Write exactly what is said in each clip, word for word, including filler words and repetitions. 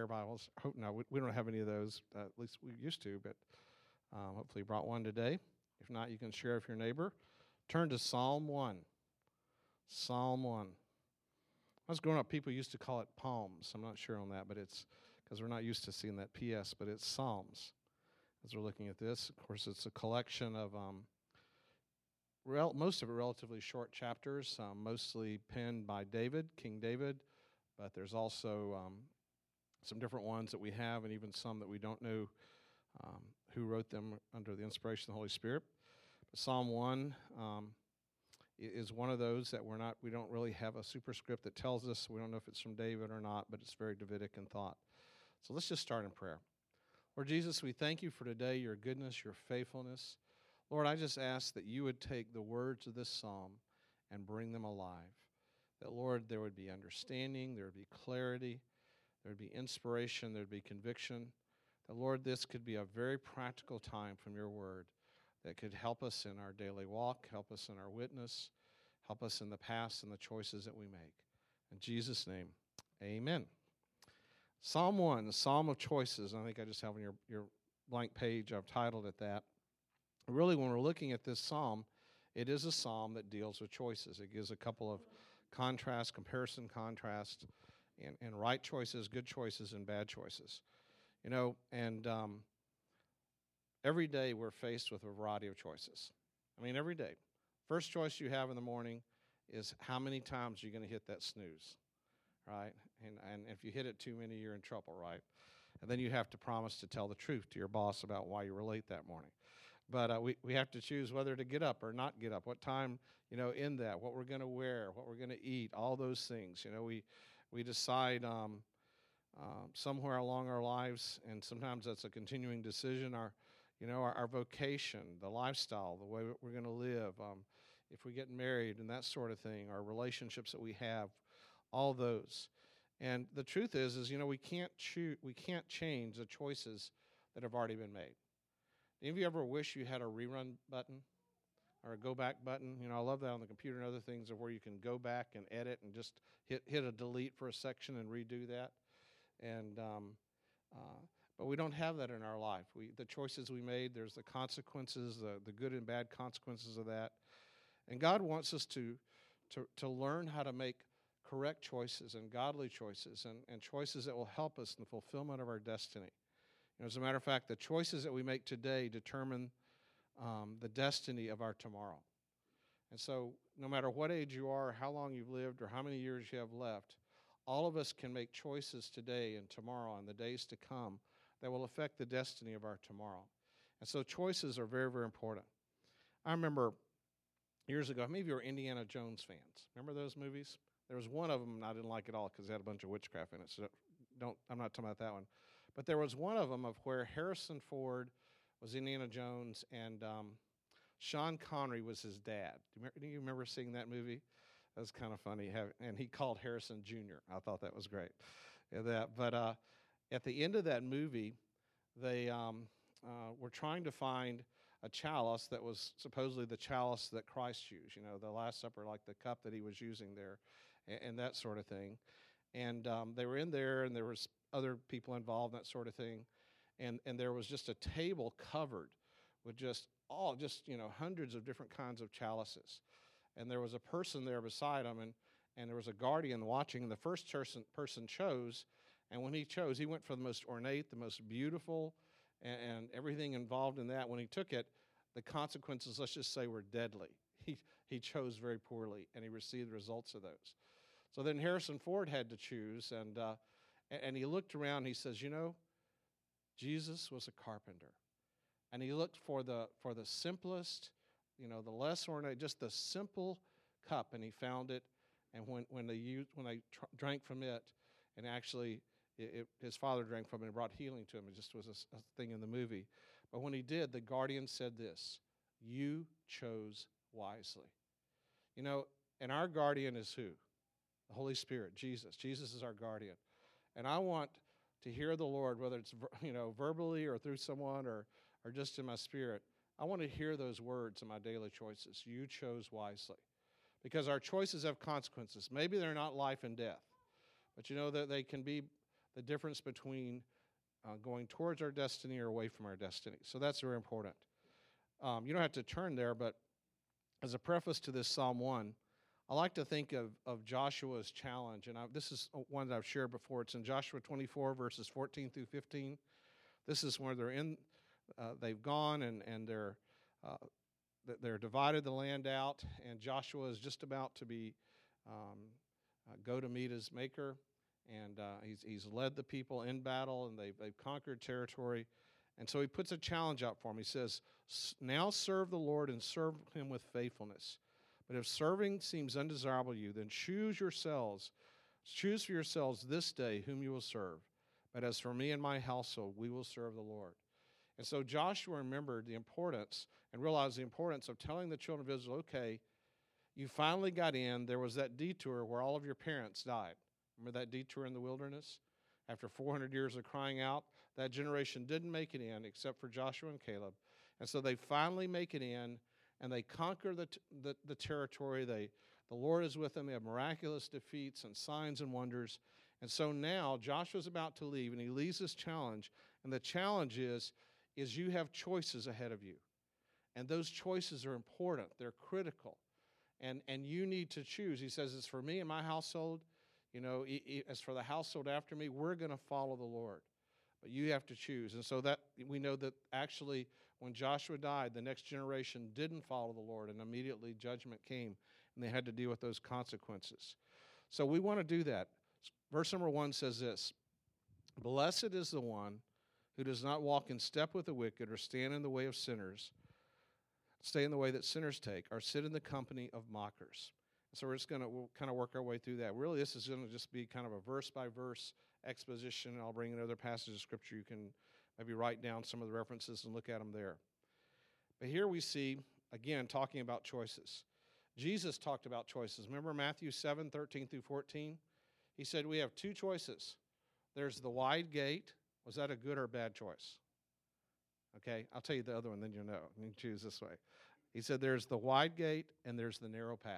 prayer Bibles. Hope no, we, we don't have any of those. Uh, at least we used to, but um, hopefully you brought one today. If not, you can share with your neighbor. Turn to Psalm one. Psalm one. When I was growing up, people used to call it Psalms. I'm not sure on that, but it's because we're not used to seeing that P S, but it's Psalms. As we're looking at this, of course, it's a collection of um, rel- most of it relatively short chapters, um, mostly penned by David, King David, but there's also um, some different ones that we have, and even some that we don't know um, who wrote them under the inspiration of the Holy Spirit. But Psalm one um, is one of those that we're not. We don't really have a superscript that tells us. We don't know if it's from David or not, but it's very Davidic in thought. So let's just start in prayer. Lord Jesus, we thank you for today, your goodness, your faithfulness. Lord, I just ask that you would take the words of this psalm and bring them alive. That, Lord, there would be understanding, there would be clarity, there would be inspiration, there would be conviction. That, Lord, this could be a very practical time from your word that could help us in our daily walk, help us in our witness, help us in the past and the choices that we make. In Jesus' name, amen. Psalm one, the Psalm of Choices. I think I just have on your, your blank page, I've titled it that. Really, when we're looking at this psalm, it is a psalm that deals with choices. It gives a couple of contrast, comparison contrast, and, and right choices, good choices, and bad choices. You know, and um, every day we're faced with a variety of choices. I mean, every day. First choice you have in the morning is how many times you're going to hit that snooze. Right? And and if you hit it too many, you're in trouble, right? And then you have to promise to tell the truth to your boss about why you were late that morning. But uh, we, we have to choose whether to get up or not get up, what time, you know, in that, what we're going to wear, what we're going to eat, all those things. You know, we, we decide um, uh, somewhere along our lives, and sometimes that's a continuing decision, our, you know, our, our vocation, the lifestyle, the way we're going to live, um, if we get married and that sort of thing, our relationships that we have, all those. And the truth is, is you know, we can't choose, we can't change the choices that have already been made. Any of you ever wish you had a rerun button or a go back button? You know, I love that on the computer and other things of where you can go back and edit and just hit hit a delete for a section and redo that. And um, uh, but we don't have that in our life. We the choices we made, there's the consequences, the the good and bad consequences of that. And God wants us to to to learn how to make correct choices and godly choices and, and choices that will help us in the fulfillment of our destiny. You know, as a matter of fact, the choices that we make today determine um, the destiny of our tomorrow. And so no matter what age you are, how long you've lived, or how many years you have left, all of us can make choices today and tomorrow and the days to come that will affect the destiny of our tomorrow. And so choices are very, very important. I remember years ago, how many of you are Indiana Jones fans? Remember those movies? There was one of them and I didn't like it all because it had a bunch of witchcraft in it. So don't, I'm not talking about that one. But there was one of them of where Harrison Ford was Indiana Jones and um, Sean Connery was his dad. Do you, remember, do you remember seeing that movie? That was kind of funny. And he called Harrison Junior I thought that was great. That, but uh, at the end of that movie, they um, uh, were trying to find a chalice that was supposedly the chalice that Christ used, you know, the Last Supper, like the cup that he was using there, and, and that sort of thing. And um, they were in there, and there was other people involved, that sort of thing. And and there was just a table covered with just all, just, you know, hundreds of different kinds of chalices. And there was a person there beside him, and, and there was a guardian watching, and the first person, person chose, and when he chose, he went for the most ornate, the most beautiful, and, and everything involved in that. When he took it, the consequences, let's just say, were deadly. He, he chose very poorly, and he received the results of those. So then Harrison Ford had to choose, and uh, and he looked around, and he says, you know, Jesus was a carpenter. And he looked for the for the simplest, you know, the less ornate, just the simple cup, and he found it. And when when they used, when they tr- drank from it, and actually it, it, his father drank from it and brought healing to him. It just was a, a thing in the movie. But when he did, the guardian said this: "You chose wisely." You know, and our guardian is who? The Holy Spirit, Jesus. Jesus is our guardian. And I want to hear the Lord, whether it's, you know, verbally or through someone or, or just in my spirit, I want to hear those words in my daily choices. You chose wisely. Because our choices have consequences. Maybe they're not life and death, but you know that they can be the difference between uh, going towards our destiny or away from our destiny. So that's very important. Um, you don't have to turn there, but as a preface to this Psalm one, I like to think of, of Joshua's challenge, and I, this is one that I've shared before. It's in Joshua twenty-four, verses fourteen through fifteen. This is where they're in, uh, they've gone and, and they're, uh, they're divided the land out, and Joshua is just about to be, um, uh, go to meet his maker, and uh, he's, he's led the people in battle, and they've, they've conquered territory. And so he puts a challenge out for him. He says, now serve the Lord and serve him with faithfulness. But if serving seems undesirable to you, then choose yourselves, choose for yourselves this day whom you will serve. But as for me and my household, we will serve the Lord. And so Joshua remembered the importance and realized the importance of telling the children of Israel, okay, you finally got in. There was that detour where all of your parents died. Remember that detour in the wilderness? After four hundred years of crying out, that generation didn't make it in except for Joshua and Caleb. And so they finally make it in, and they conquer the, t- the, the territory. They, the Lord is with them. They have miraculous defeats and signs and wonders. And so now Joshua's about to leave, and he leaves this challenge. And the challenge is, is you have choices ahead of you. And those choices are important. They're critical. And, and you need to choose. He says, it's for me and my household. You know, e- e- as for the household after me, we're going to follow the Lord. But you have to choose. And so that we know that actually when Joshua died, the next generation didn't follow the Lord, and immediately judgment came, and they had to deal with those consequences. So we want to do that. Verse number one says this, blessed is the one who does not walk in step with the wicked or stand in the way of sinners, stay in the way that sinners take, or sit in the company of mockers. So we're just going to we'll kind of work our way through that. Really, this is going to just be kind of a verse-by-verse exposition. I'll bring in other passages of Scripture. You can maybe write down some of the references and look at them there. But here we see, again, talking about choices. Jesus talked about choices. Remember Matthew seven, thirteen through fourteen? He said we have two choices. There's the wide gate. Was that a good or bad choice? Okay, I'll tell you the other one, then you'll know. You can choose this way. He said there's the wide gate and there's the narrow path.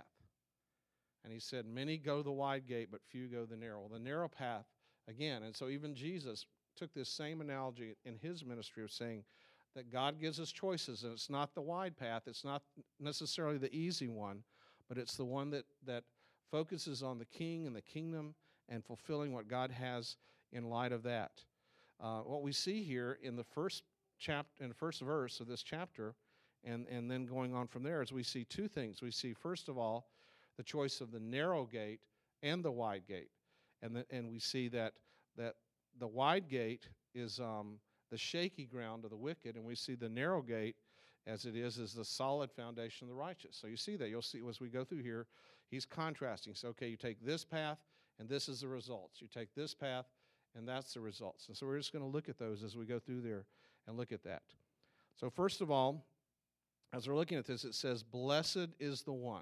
And he said, many go the wide gate, but few go the narrow. The narrow path, again, and so even Jesus took this same analogy in his ministry of saying that God gives us choices, and it's not the wide path, it's not necessarily the easy one, but it's the one that, that focuses on the king and the kingdom and fulfilling what God has in light of that. Uh, what we see here in the first chapter, in the first verse of this chapter, and, and then going on from there, is we see two things. We see, first of all, the choice of the narrow gate and the wide gate. And the, and we see that that the wide gate is um, the shaky ground of the wicked, and we see the narrow gate as it is is the solid foundation of the righteous. So you see that. You'll see as we go through here, he's contrasting. So, okay, you take this path, and this is the results. You take this path, and that's the results. And so we're just going to look at those as we go through there and look at that. So first of all, as we're looking at this, it says, blessed is the one.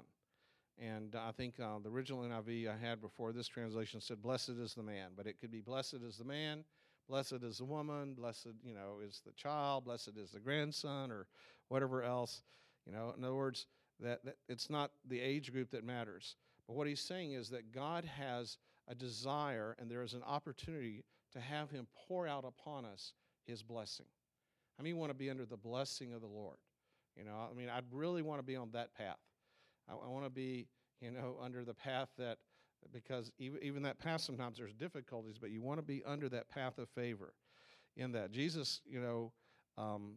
And I think uh, the original N I V I had before this translation said, blessed is the man. But it could be blessed is the man, blessed is the woman, blessed, you know, is the child, blessed is the grandson, or whatever else. You know, in other words, that, that it's not the age group that matters. But what he's saying is that God has a desire, and there is an opportunity to have him pour out upon us his blessing. How many want to be under the blessing of the Lord? You know, I mean, I'd really want to be on that path. I, I want to be, you know, under the path that, because even, even that path sometimes there's difficulties, but you want to be under that path of favor in that. Jesus, you know, um,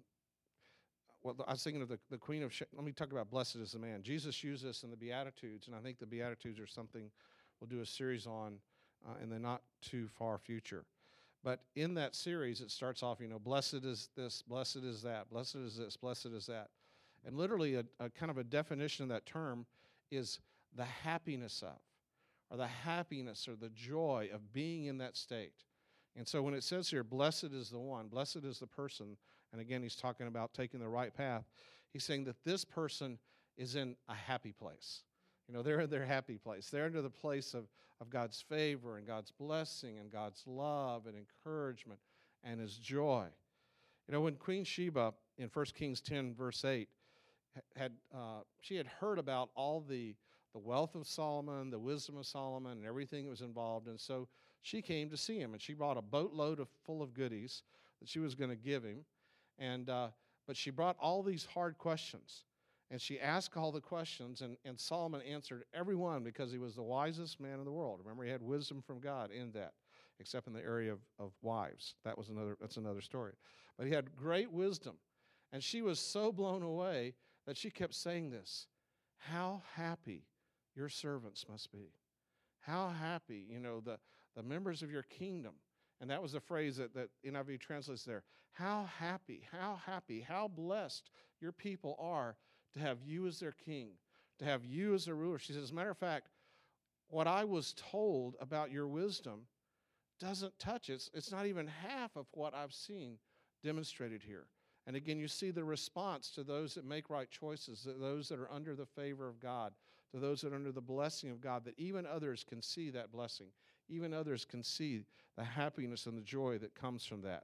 well, I was thinking of the, the Queen of, Sh- let me talk about blessed is the man. Jesus used this in the Beatitudes, and I think the Beatitudes are something we'll do a series on uh, in the not too far future. But in that series, it starts off, you know, blessed is this, blessed is that, blessed is this, blessed is that. And literally a, a kind of a definition of that term is the happiness of, or the happiness or the joy of being in that state. And so when it says here, blessed is the one, blessed is the person, and again, he's talking about taking the right path, he's saying that this person is in a happy place. You know, they're in their happy place. They're into the place of, of God's favor and God's blessing and God's love and encouragement and his joy. You know, when Queen Sheba in First Kings ten, verse eight, had uh, she had heard about all the, the wealth of Solomon, the wisdom of Solomon, and everything that was involved. And so she came to see him, and she brought a boatload of full of goodies that she was going to give him. And uh, but she brought all these hard questions, and she asked all the questions, and, and Solomon answered every one because he was the wisest man in the world. Remember, he had wisdom from God in that, except in the area of, of wives. That was another. That's another story. But he had great wisdom, and she was so blown away that she kept saying this: "How happy your servants must be! How happy, you know, the the members of your kingdom." And that was the phrase that, that N I V translates there. How happy, how happy, how blessed your people are to have you as their king, to have you as their ruler. She says, as a matter of fact, what I was told about your wisdom doesn't touch it. It's, it's not even half of what I've seen demonstrated here. And again, you see the response to those that make right choices, to those that are under the favor of God, to those that are under the blessing of God, that even others can see that blessing. Even others can see the happiness and the joy that comes from that.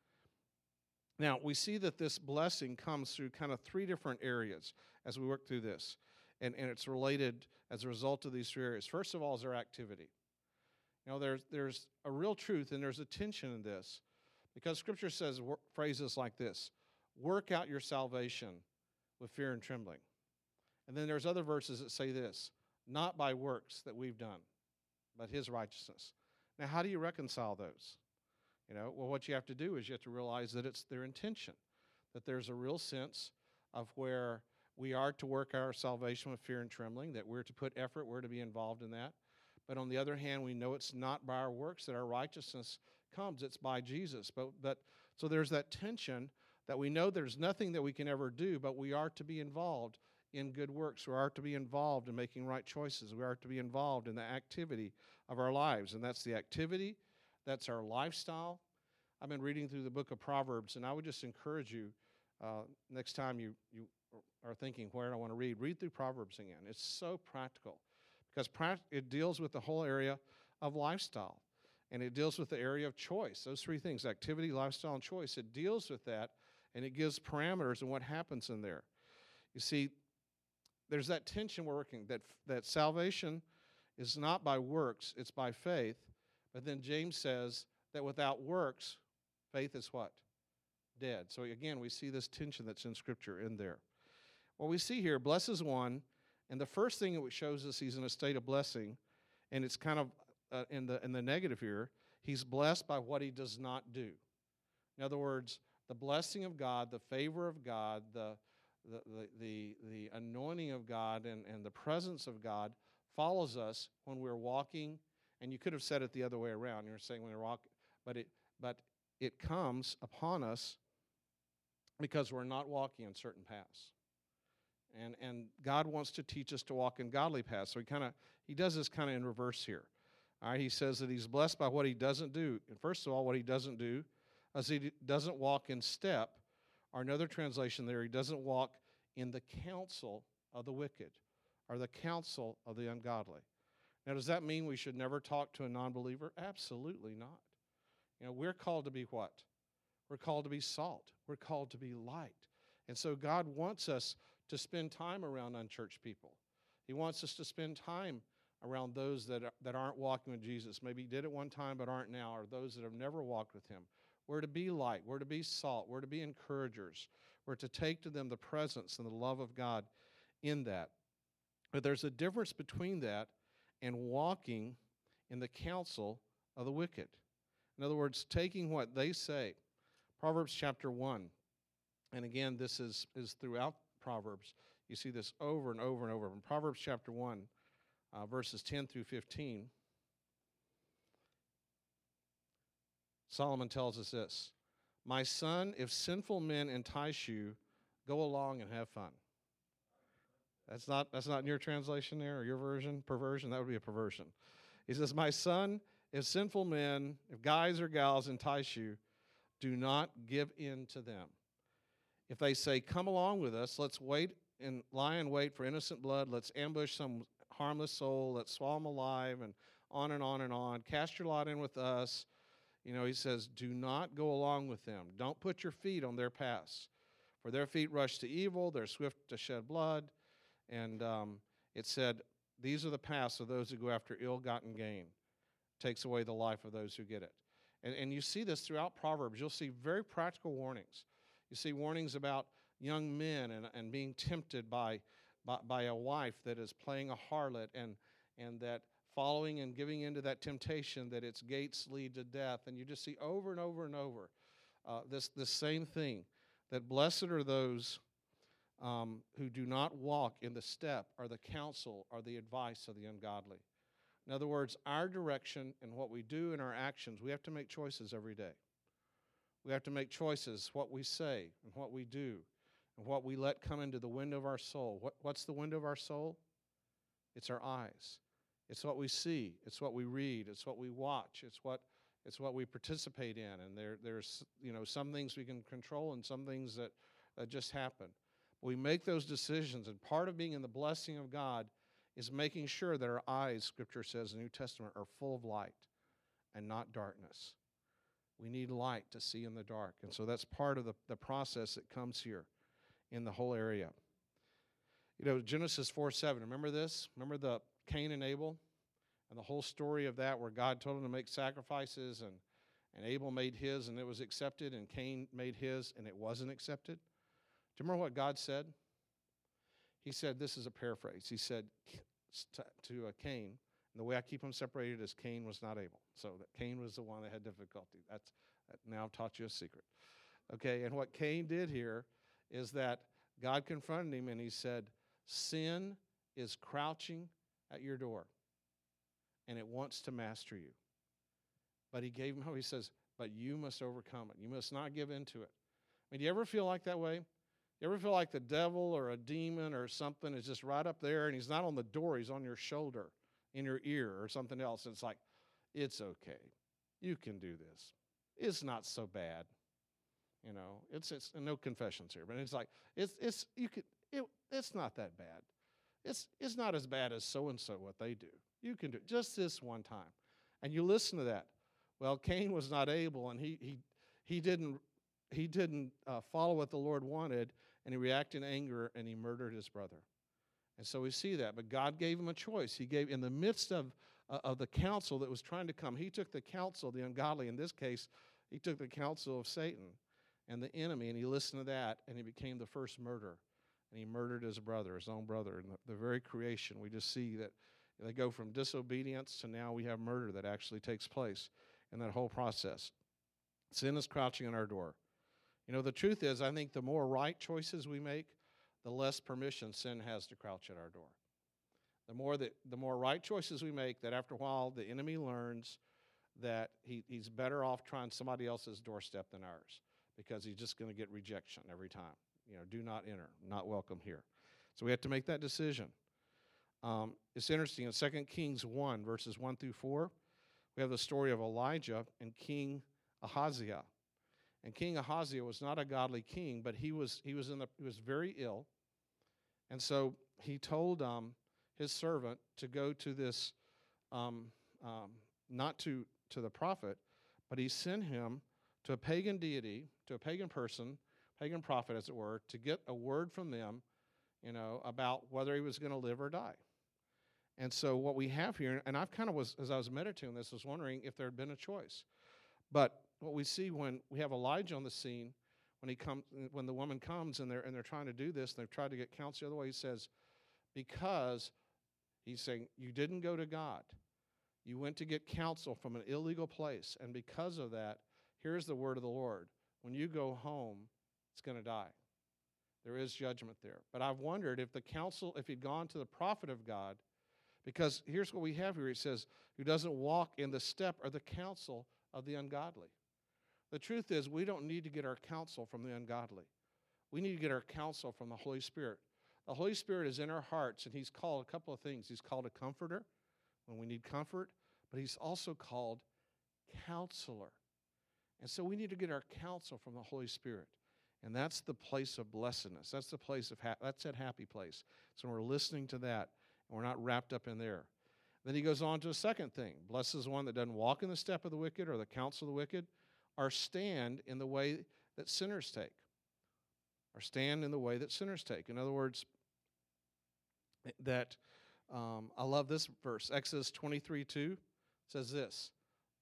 Now, we see that this blessing comes through kind of three different areas as we work through this. And, and it's related as a result of these three areas. First of all is their activity. You know, there's, there's a real truth and there's a tension in this, because Scripture says wor- phrases like this: work out your salvation with fear and trembling. And then there's other verses that say this: not by works that we've done, but his righteousness. Now, how do you reconcile those? You know, well, what you have to do is you have to realize that it's their intention, that there's a real sense of where we are to work our salvation with fear and trembling, that we're to put effort, we're to be involved in that. But on the other hand, we know it's not by our works that our righteousness comes, it's by Jesus. But, but so there's that tension that we know there's nothing that we can ever do, but we are to be involved in good works. We are to be involved in making right choices. We are to be involved in the activity of our lives. And that's the activity, that's our lifestyle. I've been reading through the book of Proverbs, and I would just encourage you, uh, next time you, you are thinking, where do I want to read? Read through Proverbs again. It's so practical, because it deals with the whole area of lifestyle, and it deals with the area of choice. Those three things: activity, lifestyle, and choice. It deals with that, and it gives parameters and what happens in there. You see, there's that tension we're working, that, that salvation is not by works, it's by faith. But then James says that without works, faith is what? Dead. So again, we see this tension that's in Scripture in there. What we see here, blesses one, and the first thing it shows us he's in a state of blessing, and it's kind of uh, in the in the negative here. He's blessed by what he does not do. In other words, the blessing of God, the favor of God, the the the the, the anointing of God, and, and the presence of God follows us when we're walking. And you could have said it the other way around. You're saying when we're walking, but it but it comes upon us because we're not walking in certain paths. And and God wants to teach us to walk in godly paths. So he kind of he does this kind of in reverse here. All right, he says that he's blessed by what he doesn't do. And first of all, what he doesn't do is he doesn't walk in step, or another translation there, he doesn't walk in the counsel of the wicked, or the counsel of the ungodly. Now, does that mean we should never talk to a non-believer? Absolutely not. You know, we're called to be what? We're called to be salt. We're called to be light. And so God wants us to spend time around unchurched people. He wants us to spend time around those that, are, that aren't walking with Jesus. Maybe did it one time but aren't now, or those that have never walked with him. We're to be light. We're to be salt. We're to be encouragers. We're to take to them the presence and the love of God in that. But there's a difference between that and walking in the counsel of the wicked. In other words, taking what they say. Proverbs chapter one, and again, this is, is throughout Proverbs. You see this over and over and over. In Proverbs chapter one, uh, verses ten through fifteen, Solomon tells us this: "My son, if sinful men entice you, go along and have fun." That's not that's not in your translation there, or your version, perversion. That would be a perversion. He says, "My son, if sinful men, if guys or gals entice you, do not give in to them. If they say, 'Come along with us, let's wait and lie in wait for innocent blood, let's ambush some harmless soul, let's swallow them alive,' and on and on and on, 'Cast your lot in with us.'" You know, he says, do not go along with them. Don't put your feet on their paths. For their feet rush to evil, they're swift to shed blood. And um, it said, these are the paths of those who go after ill-gotten gain. takes away the life of those who get it. And, and you see this throughout Proverbs. You'll see very practical warnings. You see warnings about young men and, and being tempted by, by, by a wife that is playing a harlot, and, and that following and giving into that temptation, that its gates lead to death. And you just see over and over and over uh, this, this same thing, that blessed are those um, who do not walk in the step or the counsel or the advice of the ungodly. In other words, our direction and what we do in our actions, we have to make choices every day. We have to make choices, what we say and what we do and what we let come into the window of our soul. What, what's the window of our soul? It's our eyes. It's what we see. It's what we read. It's what we watch. It's what it's what we participate in. And there there's you know some things we can control and some things that, that just happen. We make those decisions, and part of being in the blessing of God is making sure that our eyes, Scripture says in the New Testament, are full of light and not darkness. We need light to see in the dark. And so that's part of the, the process that comes here in the whole area. You know, Genesis four seven, remember this? Remember the Cain and Abel? And the whole story of that, where God told him to make sacrifices, and, and Abel made his and it was accepted, and Cain made his and it wasn't accepted. Do you remember what God said? He said, this is a paraphrase. He said to uh, Cain, and the way I keep them separated is Cain was not able. So that Cain was the one that had difficulty. That's that now I've taught you a secret. Okay, and what Cain did here is that God confronted him and he said, sin is crouching at your door, and it wants to master you. But he gave him hope. He says, but you must overcome it. You must not give in to it. I mean, do you ever feel like that way? You ever feel like the devil or a demon or something is just right up there, and he's not on the door, he's on your shoulder, in your ear, or something else? And it's like, it's okay. You can do this. It's not so bad. You know, it's it's no confessions here, but it's like it's it's you could it, it's not that bad. It's it's not as bad as so and so what they do. You can do it just this one time, and you listen to that. Well, Cain was not able, and he he he didn't he didn't uh, follow what the Lord wanted, and he reacted in anger, and he murdered his brother. And so we see that, but God gave him a choice. He gave, in the midst of uh, of the counsel that was trying to come, he took the counsel of the ungodly. In this case, he took the counsel of Satan and the enemy, and he listened to that, and he became the first murderer. And he murdered his brother, his own brother. In the, the very creation, we just see that they go from disobedience to now we have murder that actually takes place in that whole process. Sin is crouching on our door. You know, the truth is, I think the more right choices we make, the less permission sin has to crouch at our door. The more that the more right choices we make, that after a while the enemy learns that he, he's better off trying somebody else's doorstep than ours, because he's just going to get rejection every time. You know, do not enter, not welcome here. So we have to make that decision. Um, it's interesting, in Second Kings one, verses one through four, we have the story of Elijah and King Ahaziah. And King Ahaziah was not a godly king, but he was he was in the he was very ill. And so he told um, his servant to go to this, um, um, not to, to the prophet, but he sent him to a pagan deity, to a pagan person, pagan prophet, as it were, to get a word from them, you know, about whether he was going to live or die. And so what we have here, and I've kind of was, as I was meditating this, was wondering if there had been a choice. But what we see when we have Elijah on the scene, when he comes, when the woman comes and they're and they're trying to do this, and they've tried to get counsel the other way, he says, because he's saying, you didn't go to God. You went to get counsel from an illegal place. And because of that, here's the word of the Lord. When you go home, it's going to die. There is judgment there. But I've wondered if the counsel, if he'd gone to the prophet of God, because here's what we have here. It says, who doesn't walk in the step or the counsel of the ungodly. The truth is, we don't need to get our counsel from the ungodly. We need to get our counsel from the Holy Spirit. The Holy Spirit is in our hearts, and he's called a couple of things. He's called a comforter when we need comfort, but he's also called counselor. And so we need to get our counsel from the Holy Spirit. And that's the place of blessedness. That's the place of ha- that's that happy place. So we're listening to that, and we're not wrapped up in there. Then he goes on to a second thing. Blessed is the one that doesn't walk in the step of the wicked or the counsel of the wicked, or stand in the way that sinners take. Or stand in the way that sinners take. In other words, that um, I love this verse. Exodus twenty-three two says this.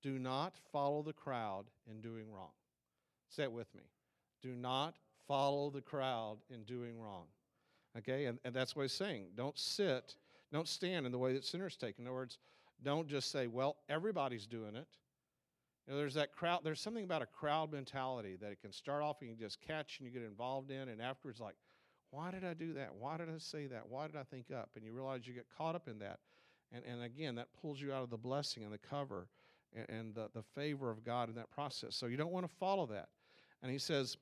Do not follow the crowd in doing wrong. Say it with me. Do not follow the crowd in doing wrong. Okay, and, and that's what he's saying. Don't sit, don't stand in the way that sinners take. In other words, don't just say, well, everybody's doing it. You know, there's that crowd, there's something about a crowd mentality that it can start off and you can just catch and you get involved in, and afterwards like, why did I do that? Why did I say that? Why did I think up? And you realize you get caught up in that. And and again, that pulls you out of the blessing and the cover and, and the, the favor of God in that process. So you don't want to follow that. And he says,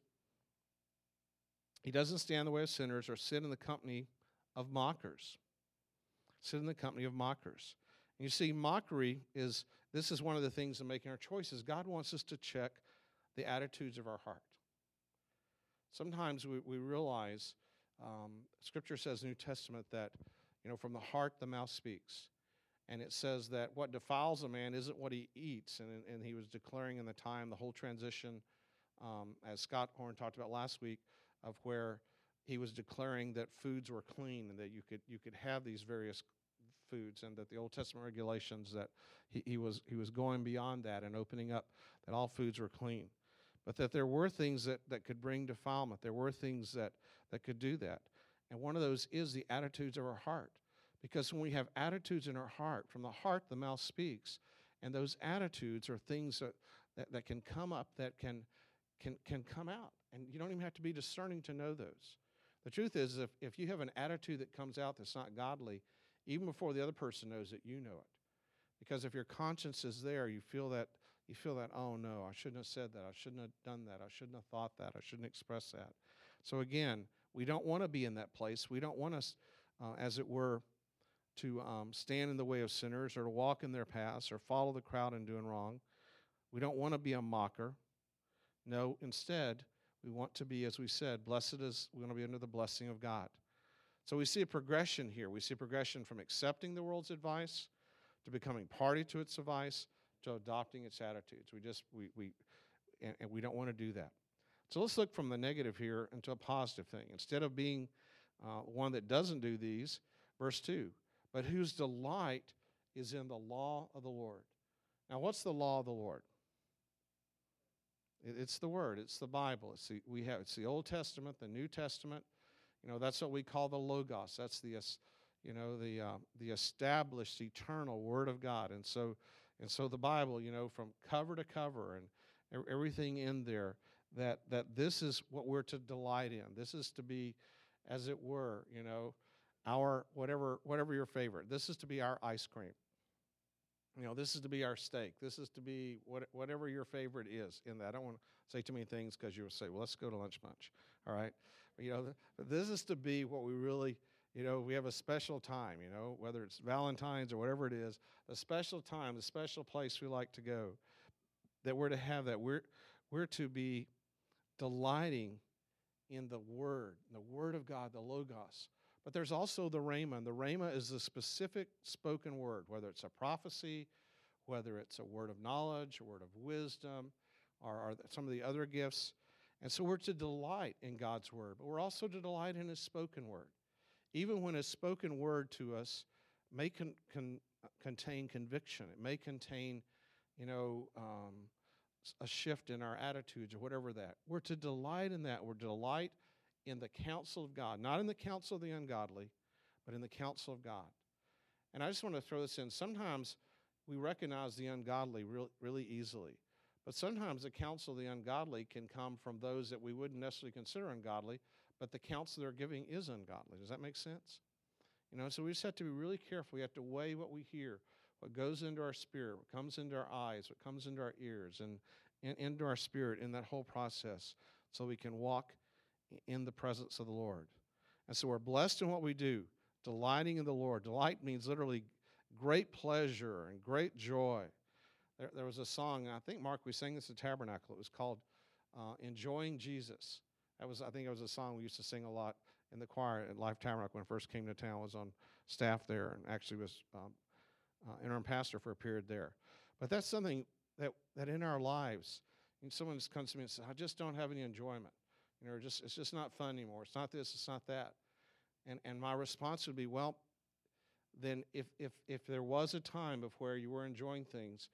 he doesn't stand in the way of sinners or sit in the company of mockers. Sit in the company of mockers. And you see, mockery is, this is one of the things in making our choices. God wants us to check the attitudes of our heart. Sometimes we, we realize, um, Scripture says in the New Testament that, you know, from the heart the mouth speaks. And it says that what defiles a man isn't what he eats. And, and he was declaring in the time, the whole transition, um, as Scott Horn talked about last week, of where he was declaring that foods were clean and that you could you could have these various foods, and that the Old Testament regulations, that he, he was he was going beyond that and opening up that all foods were clean. But that there were things that, that could bring defilement. There were things that, that could do that. And one of those is the attitudes of our heart. Because when we have attitudes in our heart, from the heart the mouth speaks. And those attitudes are things that, that, that can come up, that can, can, can come out. And you don't even have to be discerning to know those. The truth is, if, if you have an attitude that comes out that's not godly, even before the other person knows it, you know it. Because if your conscience is there, you feel that, you feel that, oh no, I shouldn't have said that, I shouldn't have done that, I shouldn't have thought that, I shouldn't express that. So again, we don't want to be in that place. We don't want us, uh, as it were, to um, stand in the way of sinners or to walk in their paths or follow the crowd in doing wrong. We don't want to be a mocker. No, instead, we want to be, as we said, blessed is, we want to be under the blessing of God. So we see a progression here. We see a progression from accepting the world's advice to becoming party to its advice to adopting its attitudes. We just, we, we and, and we don't want to do that. So let's look from the negative here into a positive thing. Instead of being uh, one that doesn't do these, verse two, but whose delight is in the law of the Lord. Now, what's the law of the Lord? It's the Word. It's the Bible. It's the, we have. It's the Old Testament, the New Testament. You know, that's what we call the Logos. That's the, you know, the uh, the established, eternal Word of God. And so, and so the Bible, you know, from cover to cover and everything in there, that that this is what we're to delight in. This is to be, as it were, you know, our whatever whatever your favorite. This is to be our ice cream. You know, this is to be our steak. This is to be what, whatever your favorite is in that. I don't want to say too many things because you will say, well, let's go to lunch bunch, all right? But, you know, but this is to be what we really, you know, we have a special time, you know, whether it's Valentine's or whatever it is, a special time, the special place we like to go, that we're to have that. We're, we're to be delighting in the Word, the Word of God, the Logos. But there's also the Rhema. And the Rhema is the specific spoken word, whether it's a prophecy, whether it's a word of knowledge, a word of wisdom, or, or some of the other gifts. And so we're to delight in God's word, but we're also to delight in His spoken word. Even when His spoken word to us may con, con, contain conviction, it may contain, you know, um, a shift in our attitudes or whatever that. We're to delight in that. We're to delight in the counsel of God, not in the counsel of the ungodly, but in the counsel of God. And I just want to throw this in. Sometimes we recognize the ungodly real, really easily, but sometimes the counsel of the ungodly can come from those that we wouldn't necessarily consider ungodly, but the counsel they're giving is ungodly. Does that make sense? You know, so we just have to be really careful. We have to weigh what we hear, what goes into our spirit, what comes into our eyes, what comes into our ears, and, and into our spirit in that whole process so we can walk in the presence of the Lord. And so we're blessed in what we do, delighting in the Lord. Delight means literally great pleasure and great joy. There, there was a song, and I think, Mark, we sang this at Tabernacle. It was called uh, Enjoying Jesus. That was, I think it was a song we used to sing a lot in the choir at Life Tabernacle when I first came to town. I was on staff there and actually was um, uh, interim pastor for a period there. But that's something that, that in our lives, when someone just comes to me and says, I just don't have any enjoyment. You know, just it's just not fun anymore. It's not this, it's not that. And and my response would be, well, then if if if there was a time of where you were enjoying things,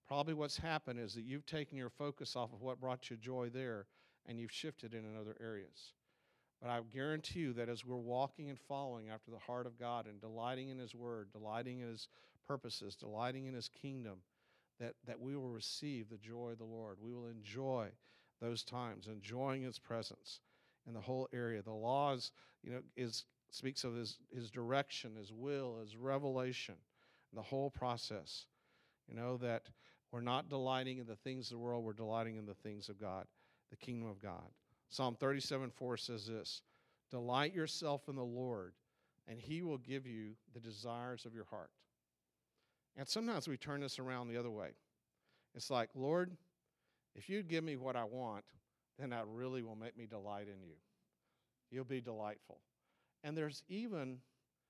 Probably what's happened is that you've taken your focus off of what brought you joy there, and you've shifted it in other areas. But I guarantee you that as we're walking and following after the heart of God and delighting in His Word, delighting in His purposes, delighting in His kingdom, that, that we will receive the joy of the Lord. We will enjoy those times, enjoying His presence in the whole area. The laws, you know, is speaks of His, His direction, His will, His revelation, the whole process. You know, that we're not delighting in the things of the world, we're delighting in the things of God, the kingdom of God. Psalm thirty-seven four says this, delight yourself in the Lord, and He will give you the desires of your heart. And sometimes we turn this around the other way. It's like, Lord, if you'd give me what I want, then that really will make me delight in you. You'll be delightful. And there's even,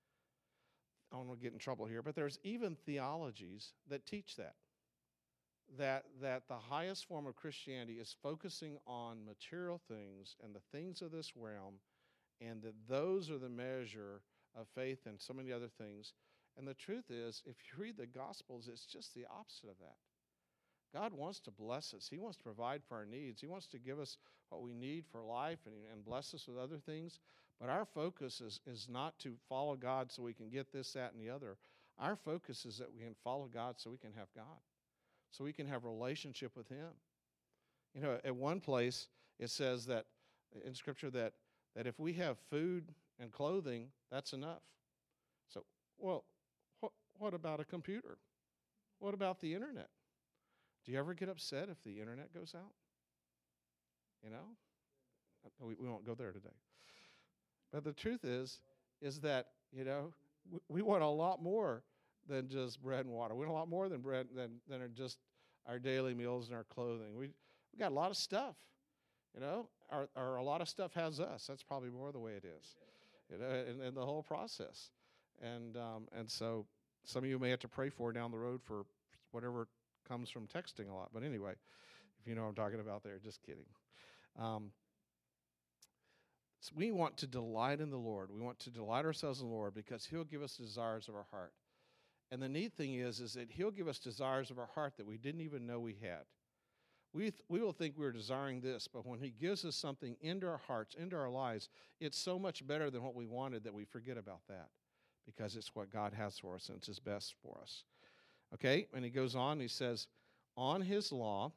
I don't want to get in trouble here, but there's even theologies that teach that. That, that the highest form of Christianity is focusing on material things and the things of this realm, and that those are the measure of faith and so many other things. And the truth is, if you read the Gospels, it's just the opposite of that. God wants to bless us. He wants to provide for our needs. He wants to give us what we need for life and, and bless us with other things. But our focus is, is not to follow God so we can get this, that, and the other. Our focus is that we can follow God so we can have God, so we can have a relationship with Him. You know, at one place, it says that in Scripture that, that if we have food and clothing, that's enough. So, well, what, what about a computer? What about the internet? Do you ever get upset if the internet goes out? You know? We, we won't go there today. But the truth is, is that, you know, we, we want a lot more than just bread and water. We want a lot more than bread than, than are just our daily meals and our clothing. We we got a lot of stuff, you know, or, or a lot of stuff has us. That's probably more the way it is, you know, and, and the whole process. And um, and so some of you may have to pray for down the road for whatever comes from texting a lot. But anyway, if you know what I'm talking about there, just kidding. Um, so we want to delight in the Lord. We want to delight ourselves in the Lord because He'll give us desires of our heart. And the neat thing is, is that He'll give us desires of our heart that we didn't even know we had. We th- we will think we're desiring this, but when He gives us something into our hearts, into our lives, it's so much better than what we wanted that we forget about that because it's what God has for us and it's His best for us. Okay, and he goes on, he says, on His law,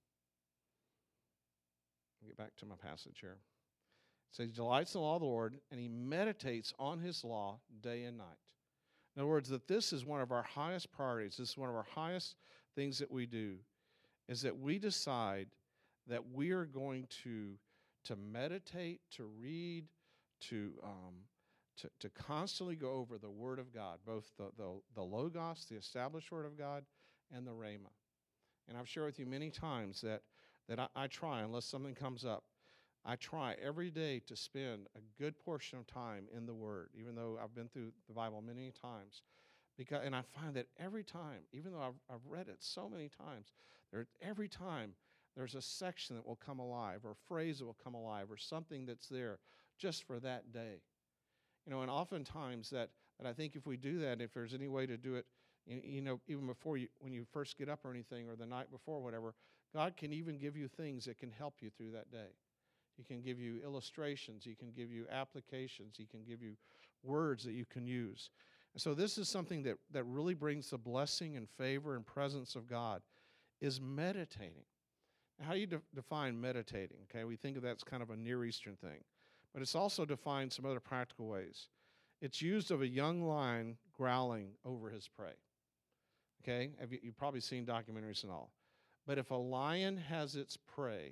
I'll get back to my passage here. It says, he delights in the law of the Lord, and he meditates on His law day and night. In other words, that this is one of our highest priorities. This is one of our highest things that we do, is that we decide that we are going to, to meditate, to read, to um, To, to constantly go over the Word of God, both the, the, the Logos, the established Word of God, and the Rhema. And I've shared with you many times that, that I, I try, unless something comes up, I try every day to spend a good portion of time in the Word, even though I've been through the Bible many times. Because, and I find that every time, even though I've, I've read it so many times, there, every time there's a section that will come alive, or a phrase that will come alive, or something that's there just for that day. You know, and oftentimes that, that I think if we do that, if there's any way to do it, you, you know, even before you, when you first get up or anything, or the night before, whatever, God can even give you things that can help you through that day. He can give you illustrations. He can give you applications. He can give you words that you can use. And so this is something that, that really brings the blessing and favor and presence of God, is meditating. Now, how do you de- define meditating? Okay, we think of that as kind of a Near Eastern thing. But it's also defined some other practical ways. It's used of a young lion growling over his prey. Okay? Have you, you've probably seen documentaries and all. But if a lion has its prey,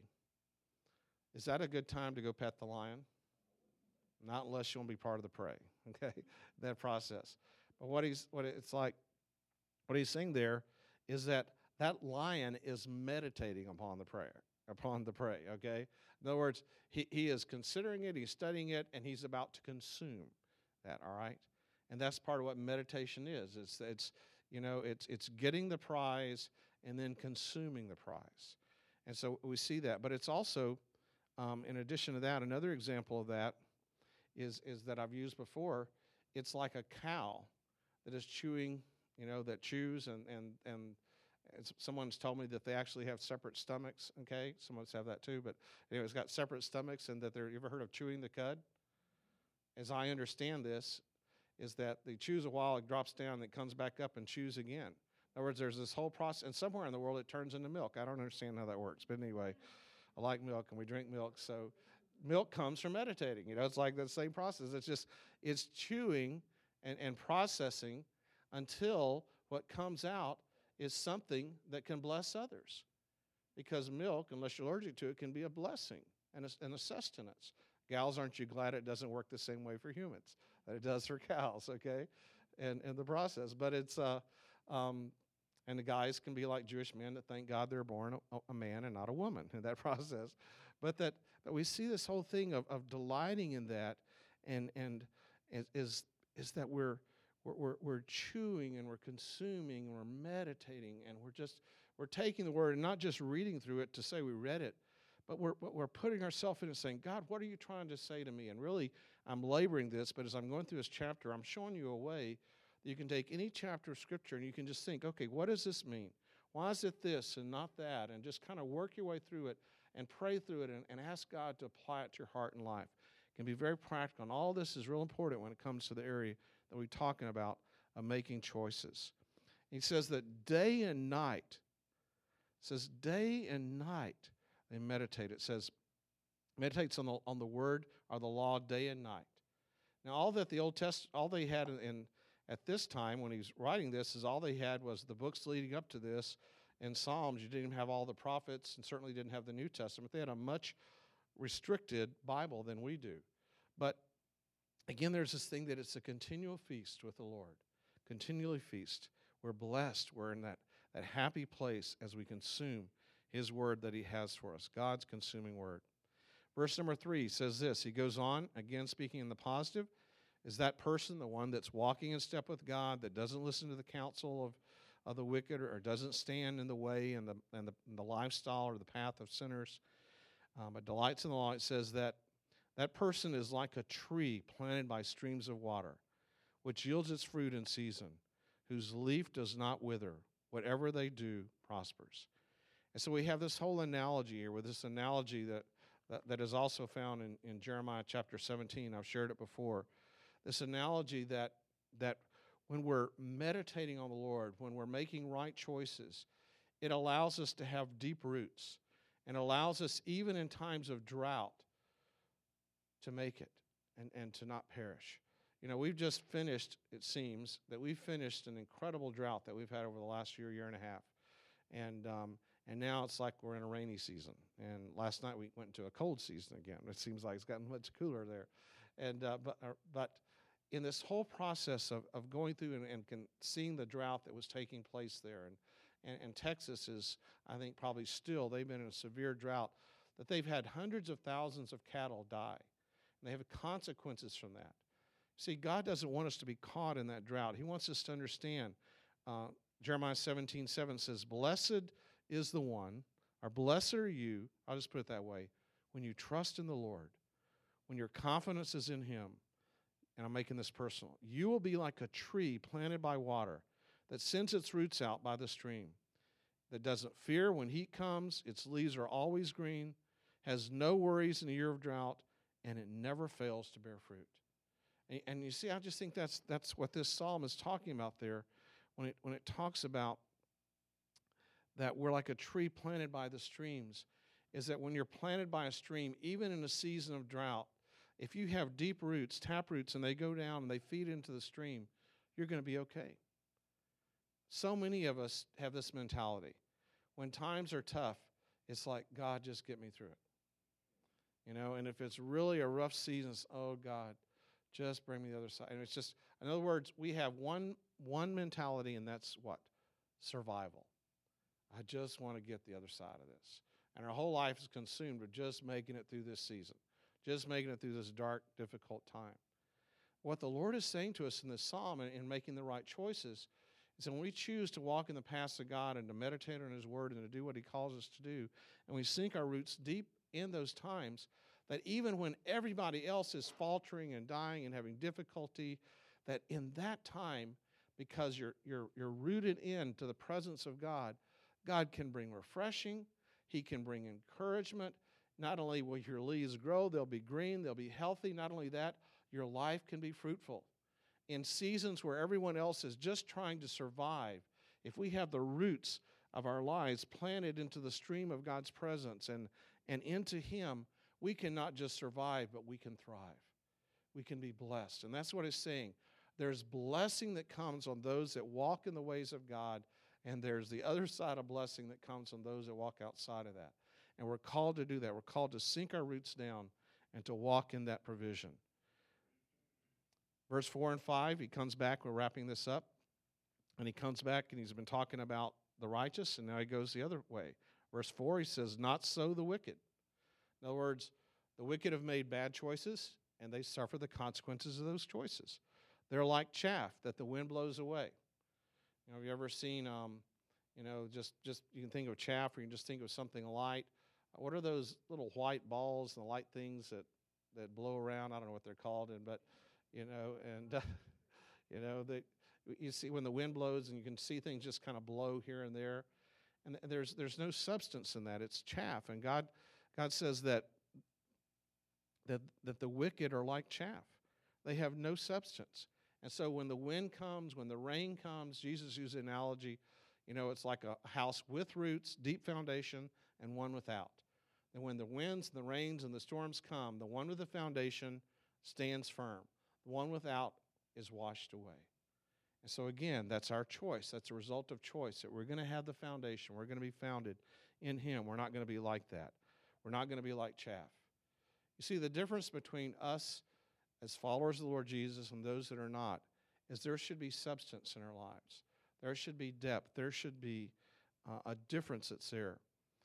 is that a good time to go pet the lion? Not unless you want to be part of the prey. Okay? That process. But what he's what it's like, what he's saying there is that that lion is meditating upon the prayer. upon the prey, okay? In other words, he, he is considering it, he's studying it, and he's about to consume that, all right? And that's part of what meditation is. It's, it's you know, it's, it's getting the prize and then consuming the prize. And so we see that. But it's also, um, in addition to that, another example of that is, is that I've used before. It's like a cow that is chewing, you know, that chews and, and, and it's, someone's told me that they actually have separate stomachs, okay? Some of us have that too, but anyway, it's got separate stomachs, and that they're, you ever heard of chewing the cud? As I understand this, is that they chews a while, it drops down, and it comes back up and chews again. In other words, there's this whole process, and somewhere in the world it turns into milk. I don't understand how that works, but anyway, I like milk, and we drink milk, so milk comes from meditating. You know, it's like the same process. It's just, it's chewing and, and processing until what comes out is something that can bless others. Because milk, unless you're allergic to it, can be a blessing and a, and a sustenance. Gals, aren't you glad it doesn't work the same way for humans that it does for cows, okay, and, and the process. But it's, uh, um, and the guys can be like Jewish men that thank God they're born a, a man and not a woman in that process. But that, that we see this whole thing of, of delighting in that, and and is is that we're we're we're, we're chewing and we're consuming and we're meditating and we're just we're taking the word and not just reading through it to say we read it, but we're but we're putting ourselves in and saying, God, what are you trying to say to me? And really, I'm laboring this, but as I'm going through this chapter, I'm showing you a way that you can take any chapter of Scripture and you can just think, okay, what does this mean? Why is it this and not that? And just kind of work your way through it and pray through it and, and ask God to apply it to your heart and life. It can be very practical, and all this is real important when it comes to the area that we're talking about of making choices. He says that day and night, it says day and night they meditate. It says meditates on the on the word or the law day and night. Now, all that the Old Testament, all they had in, in at this time when he's writing this is all they had was the books leading up to this. In Psalms, you didn't have all the prophets and certainly didn't have the New Testament. They had a much restricted Bible than we do. But again, there's this thing that it's a continual feast with the Lord. Continually feast. We're blessed. We're in that, that happy place as we consume his word that he has for us, God's consuming word. Verse number three says this. He goes on, again speaking in the positive. Is that person the one that's walking in step with God, that doesn't listen to the counsel of of the wicked, or doesn't stand in the way and the and the, and the lifestyle or the path of sinners, um, but delights in the law? It says that that person is like a tree planted by streams of water, which yields its fruit in season, whose leaf does not wither. Whatever they do prospers. And so we have this whole analogy here, with this analogy that, that, that is also found in, in Jeremiah chapter seventeen. I've shared it before. This analogy that that when we're meditating on the Lord, when we're making right choices, it allows us to have deep roots and allows us, even in times of drought, to make it and, and to not perish. You know, we've just finished, it seems, that we've finished an incredible drought that we've had over the last year, year and a half. And um, and now it's like we're in a rainy season. And last night we went into a cold season again. It seems like it's gotten much cooler there. And uh, but uh, but in this whole process of, of going through and, and can, seeing the drought that was taking place there, and, and, and Texas is, I think, probably still, they've been in a severe drought, that they've had hundreds of thousands of cattle die. And they have consequences from that. See, God doesn't want us to be caught in that drought. He wants us to understand. Uh, Jeremiah seventeen seven says, blessed is the one, or blessed are you, I'll just put it that way, when you trust in the Lord, when your confidence is in him. And I'm making this personal. You will be like a tree planted by water that sends its roots out by the stream, that doesn't fear when heat comes, its leaves are always green, has no worries in a year of drought, and it never fails to bear fruit. And, and you see, I just think that's that's what this psalm is talking about there when it when it talks about that we're like a tree planted by the streams, is that when you're planted by a stream, even in a season of drought, if you have deep roots, tap roots, and they go down and they feed into the stream, you're going to be okay. So many of us have this mentality. When times are tough, it's like, God, just get me through it. You know, and if it's really a rough season, it's, oh, God, just bring me the other side. And it's just, in other words, we have one one mentality, and that's what? Survival. I just want to get the other side of this. And our whole life is consumed with just making it through this season. Just making it through this dark, difficult time. What the Lord is saying to us in this psalm and in making the right choices is that when we choose to walk in the paths of God and to meditate on his word and to do what he calls us to do, and we sink our roots deep in those times, that even when everybody else is faltering and dying and having difficulty, that in that time, because you're, you're, you're rooted into the presence of God, God can bring refreshing. He can bring encouragement. Not only will your leaves grow, they'll be green, they'll be healthy. Not only that, your life can be fruitful. In seasons where everyone else is just trying to survive, if we have the roots of our lives planted into the stream of God's presence and, and into Him, we can not just survive, but we can thrive. We can be blessed. And that's what it's saying. There's blessing that comes on those that walk in the ways of God, and there's the other side of blessing that comes on those that walk outside of that. And we're called to do that. We're called to sink our roots down and to walk in that provision. Verse four and five, he comes back. We're wrapping this up. And he comes back, and he's been talking about the righteous, and now he goes the other way. Verse four, he says, not so the wicked. In other words, the wicked have made bad choices, and they suffer the consequences of those choices. They're like chaff that the wind blows away. You know, have you ever seen, um, you know, just, just you can think of chaff, or you can just think of something light. What are those little white balls and the light things that, that blow around? I don't know what they're called, and but, you know, and, uh, you know, they, you see when the wind blows and you can see things just kind of blow here and there. And there's there's no substance in that. It's chaff. And God God says that that that the wicked are like chaff. They have no substance. And so when the wind comes, when the rain comes, Jesus used an analogy, you know, it's like a house with roots, deep foundation, and one without. And when the winds and the rains and the storms come, the one with the foundation stands firm. The one without is washed away. And so again, that's our choice. That's a result of choice, that we're going to have the foundation. We're going to be founded in Him. We're not going to be like that. We're not going to be like chaff. You see, the difference between us as followers of the Lord Jesus and those that are not is there should be substance in our lives. There should be depth. There should be uh, a difference that's there.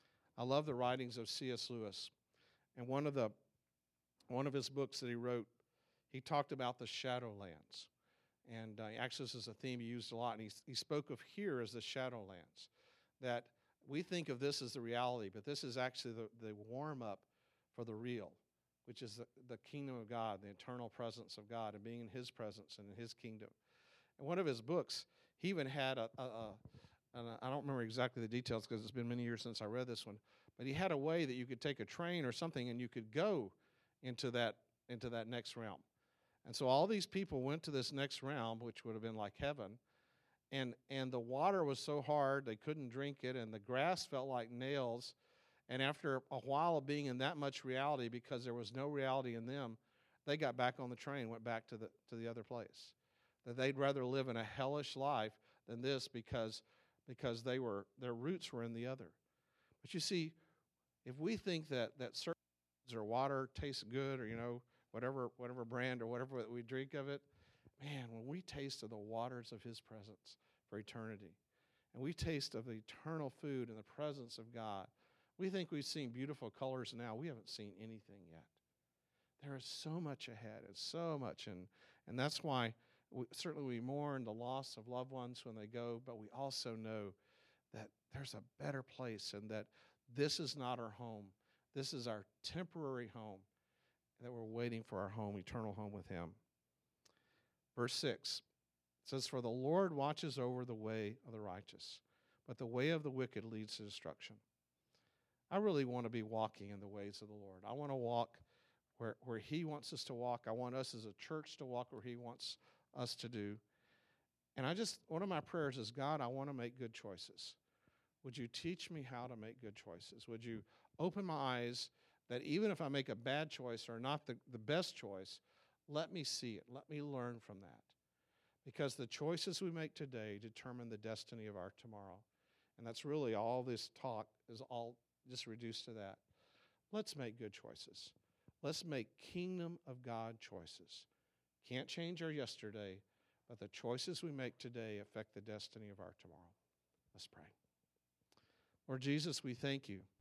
I love the writings of C S Lewis. And one of the one of his books that he wrote, he talked about the Shadowlands. And uh, actually, this is a theme he used a lot. And he, he spoke of here as the Shadowlands, that we think of this as the reality, but this is actually the, the warm-up for the real, which is the, the kingdom of God, the eternal presence of God, and being in His presence and in His kingdom. And one of his books, he even had a, a, a and I don't remember exactly the details because it's been many years since I read this one, but he had a way that you could take a train or something and you could go into that into that next realm. And so all these people went to this next realm, which would have been like heaven, and and the water was so hard they couldn't drink it, and the grass felt like nails. And after a while of being in that much reality, because there was no reality in them, they got back on the train, went back to the to the other place. That they'd rather live in a hellish life than this because because they were their roots were in the other. But you see, if we think that that certain or water tastes good, or you know whatever whatever brand or whatever that we drink of it, man, when we taste of the waters of His presence for eternity, and we taste of the eternal food in the presence of God, we think we've seen beautiful colors now. We haven't seen anything yet. There is so much ahead, and so much, and and that's why we, certainly we mourn the loss of loved ones when they go, but we also know that there's a better place, and that this is not our home. This is our temporary home, that we're waiting for our home, eternal home with Him. Verse six says, "For the Lord watches over the way of the righteous, but the way of the wicked leads to destruction." I really want to be walking in the ways of the Lord. I want to walk where, where He wants us to walk. I want us as a church to walk where He wants us to do. And I just, one of my prayers is, God, I want to make good choices. Would You teach me how to make good choices? Would You open my eyes that even if I make a bad choice or not the, the best choice, let me see it. Let me learn from that. Because the choices we make today determine the destiny of our tomorrow. And that's really all this talk is all just reduced to that. Let's make good choices. Let's make kingdom of God choices. Can't change our yesterday, but the choices we make today affect the destiny of our tomorrow. Let's pray. Lord Jesus, we thank You